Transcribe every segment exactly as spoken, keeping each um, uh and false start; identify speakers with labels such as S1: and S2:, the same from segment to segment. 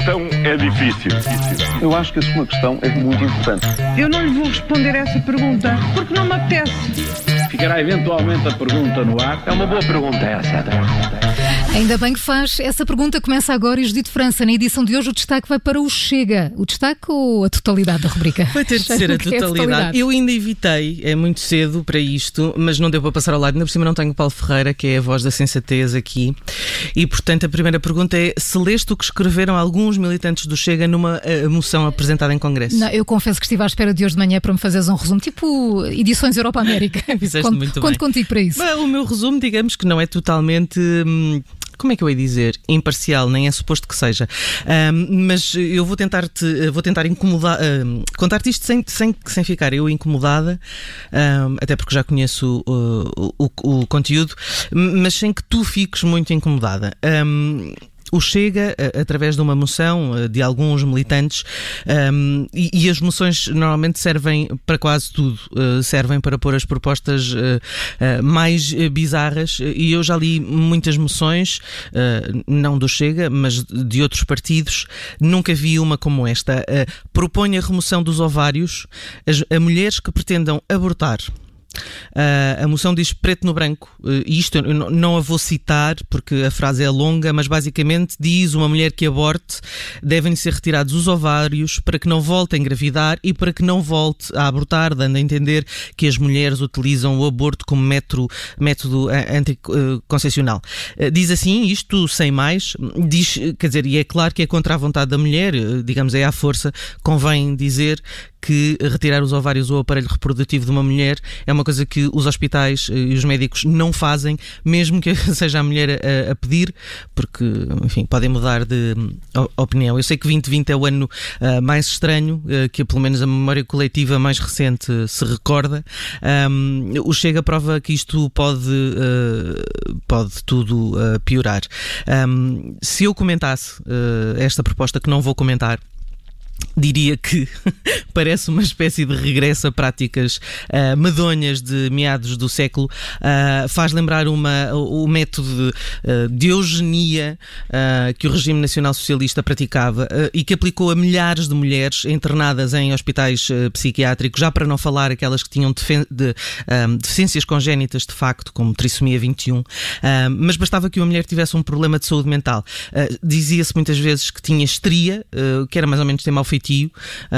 S1: questão é difícil.
S2: Eu acho que a sua questão é muito importante.
S3: Eu não lhe vou responder essa pergunta, porque não me apetece.
S4: Ficará eventualmente a pergunta no ar.
S2: É uma boa pergunta essa.
S5: Ainda bem que faz. Essa pergunta começa agora e Judite França, na edição de hoje, o destaque vai para o Chega. O destaque ou a totalidade da rubrica?
S6: Vai ter de ser a totalidade. É a totalidade. Eu ainda evitei, é muito cedo para isto, mas não deu para passar ao lado. Ainda por cima não tenho o Paulo Ferreira, que é a voz da sensatez aqui. E, portanto, a primeira pergunta é: se leste o que escreveram alguns militantes do Chega numa uh, moção apresentada em Congresso?
S5: Não, eu confesso que estive à espera de hoje de manhã para me fazeres um resumo, tipo edições Europa América.
S6: Fizeste
S5: conto,
S6: muito
S5: conto
S6: bem.
S5: Contigo para isso.
S6: Mas, o meu resumo, digamos que não é totalmente... Hum, como é que eu ia dizer? Imparcial, nem é suposto que seja. Um, mas eu vou tentar-te, vou tentar incomodar, um, contar-te isto sem, sem, sem ficar eu incomodada, um, até porque já conheço o, o, o, o conteúdo, mas sem que tu fiques muito incomodada. Um, O Chega, através de uma moção de alguns militantes, um, e, e as moções normalmente servem para quase tudo, uh, servem para pôr as propostas uh, uh, mais bizarras, e eu já li muitas moções, uh, não do Chega, mas de outros partidos. Nunca vi uma como esta. Uh, propõe a remoção dos ovários as, a mulheres que pretendam abortar. Uh, a moção diz preto no branco, uh, e isto eu não, não a vou citar porque a frase é longa, mas basicamente diz: uma mulher que aborte devem ser retirados os ovários para que não volte a engravidar e para que não volte a abortar, dando a entender que as mulheres utilizam o aborto como método, método anticoncepcional. Uh, diz assim, isto sem mais, diz, quer dizer, e é claro que é contra a vontade da mulher, uh, digamos, é à força. Convém dizer que retirar os ovários ou o aparelho reprodutivo de uma mulher é uma coisa que os hospitais e os médicos não fazem, mesmo que seja a mulher a, a pedir, porque, enfim, podem mudar de opinião. Eu sei que vinte vinte é o ano uh, mais estranho, uh, que pelo menos a memória coletiva mais recente uh, se recorda. Um, o Chega prova que isto pode, uh, pode tudo uh, piorar. Um, se eu comentasse uh, esta proposta, que não vou comentar, diria que parece uma espécie de regresso a práticas uh, medonhas de meados do século. Uh, faz lembrar uma, o, o método de, uh, de eugenia uh, que o regime nacional socialista praticava uh, e que aplicou a milhares de mulheres internadas em hospitais uh, psiquiátricos, já para não falar aquelas que tinham defen- de, um, deficiências congénitas de facto, como trissomia vinte e um, uh, mas bastava que uma mulher tivesse um problema de saúde mental. Uh, dizia-se muitas vezes que tinha estria, uh, que era mais ou menos ter mau feitio,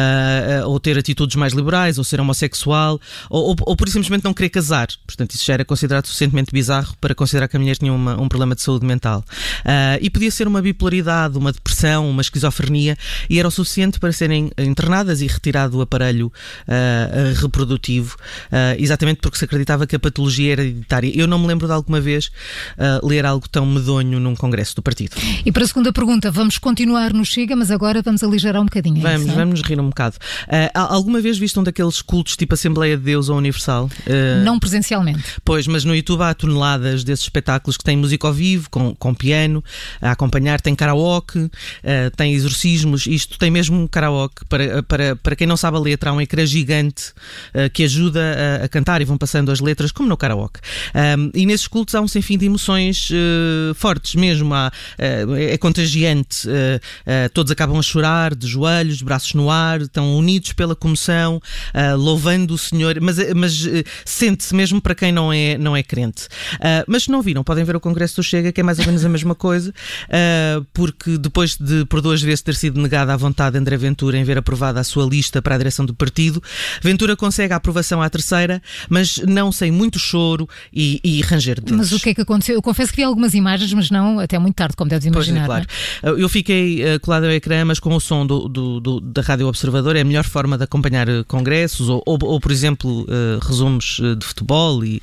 S6: uh, ou ter atitudes mais liberais, ou ser homossexual, ou, ou, ou por simplesmente não querer casar. Portanto, isso já era considerado suficientemente bizarro para considerar que a mulher tinha uma, um problema de saúde mental. Uh, e podia ser uma bipolaridade, uma depressão, uma esquizofrenia, e era o suficiente para serem internadas e retirado o aparelho uh, reprodutivo, uh, exatamente porque se acreditava que a patologia era hereditária. Eu não me lembro de alguma vez uh, ler algo tão medonho num congresso do partido.
S5: E para a segunda pergunta, vamos continuar no Chega, mas agora vamos aligerar um bocadinho.
S6: Vamos, isso, vamos rir um bocado. Uh, alguma vez viste um daqueles cultos tipo Assembleia de Deus ou Universal? Uh,
S5: não presencialmente.
S6: Pois, mas no YouTube há toneladas desses espetáculos que têm música ao vivo, com, com piano, a acompanhar, tem karaoke, uh, tem exorcismos. Isto tem mesmo karaoke. Para, para, para quem não sabe a letra, há um ecrã gigante uh, que ajuda a, a cantar e vão passando as letras, como no karaoke. Um, e nesses cultos há um sem fim de emoções uh, fortes mesmo. Há, uh, é contagiante. Uh, uh, todos acabam a chorar, de joelhos, de braços no ar, estão unidos pela comoção, uh, louvando o Senhor, mas, mas uh, sente-se mesmo para quem não é, não é crente. Uh, mas se não viram, podem ver o Congresso do Chega, que é mais ou menos a mesma coisa, uh, porque depois de por duas vezes ter sido negada à vontade de André Ventura em ver aprovada a sua lista para a direção do partido, Ventura consegue a aprovação à terceira, mas não sem muito choro e, e ranger de dentes.
S5: Mas o que é que aconteceu? Eu confesso que vi algumas imagens, mas não até muito tarde, como deves imaginar.
S6: Pois é, claro. Eu fiquei uh, colado ao ecrã, mas com o som do, do, do, da Rádio Observador. É a melhor forma de acompanhar congressos ou, ou, ou por exemplo, uh, resumos de futebol. E,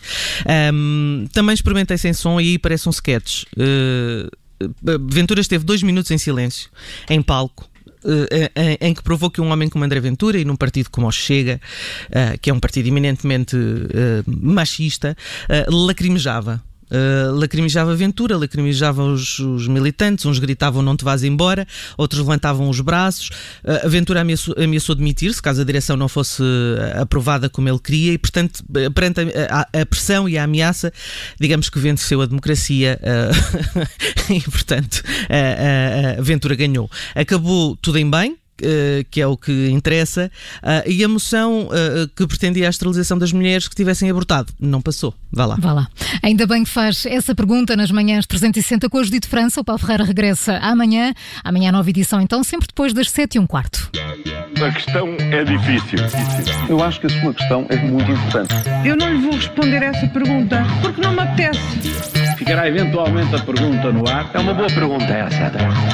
S6: um, também experimentei sem som e aí parece um sketch. Uh, Ventura esteve dois minutos em silêncio, em palco, Em, em que provou que um homem como André Ventura e num partido como o Chega, uh, que é um partido eminentemente uh, machista, uh, lacrimejava. Uh, lacrimejava Ventura, lacrimejava os, os militantes, uns gritavam não te vás embora, outros levantavam os braços. Uh, Ventura ameaçou, ameaçou demitir-se caso a direção não fosse aprovada como ele queria e, portanto, perante a, a, a pressão e a ameaça, digamos que venceu a democracia uh, e, portanto, uh, uh, Ventura ganhou. Acabou tudo em bem, Uh, que é o que interessa, uh, e a moção uh, que pretendia a esterilização das mulheres que tivessem abortado não passou. Vá lá.
S5: Vá lá. Ainda bem que faz essa pergunta nas manhãs trezentos e sessenta com a Judite França. O Paulo Ferreira regressa amanhã. Amanhã nova edição, então, sempre depois das sete e um quarto.
S2: A questão é difícil. Eu acho que a sua questão é muito importante.
S3: Eu não lhe vou responder essa pergunta porque não me apetece.
S4: Ficará eventualmente a pergunta no ar.
S2: É uma boa pergunta essa.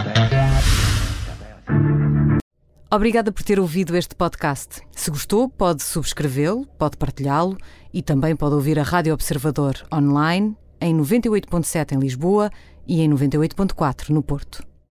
S1: Obrigada por ter ouvido este podcast. Se gostou, pode subscrevê-lo, pode partilhá-lo e também pode ouvir a Rádio Observador online em noventa e oito ponto sete em Lisboa e em noventa e oito ponto quatro no Porto.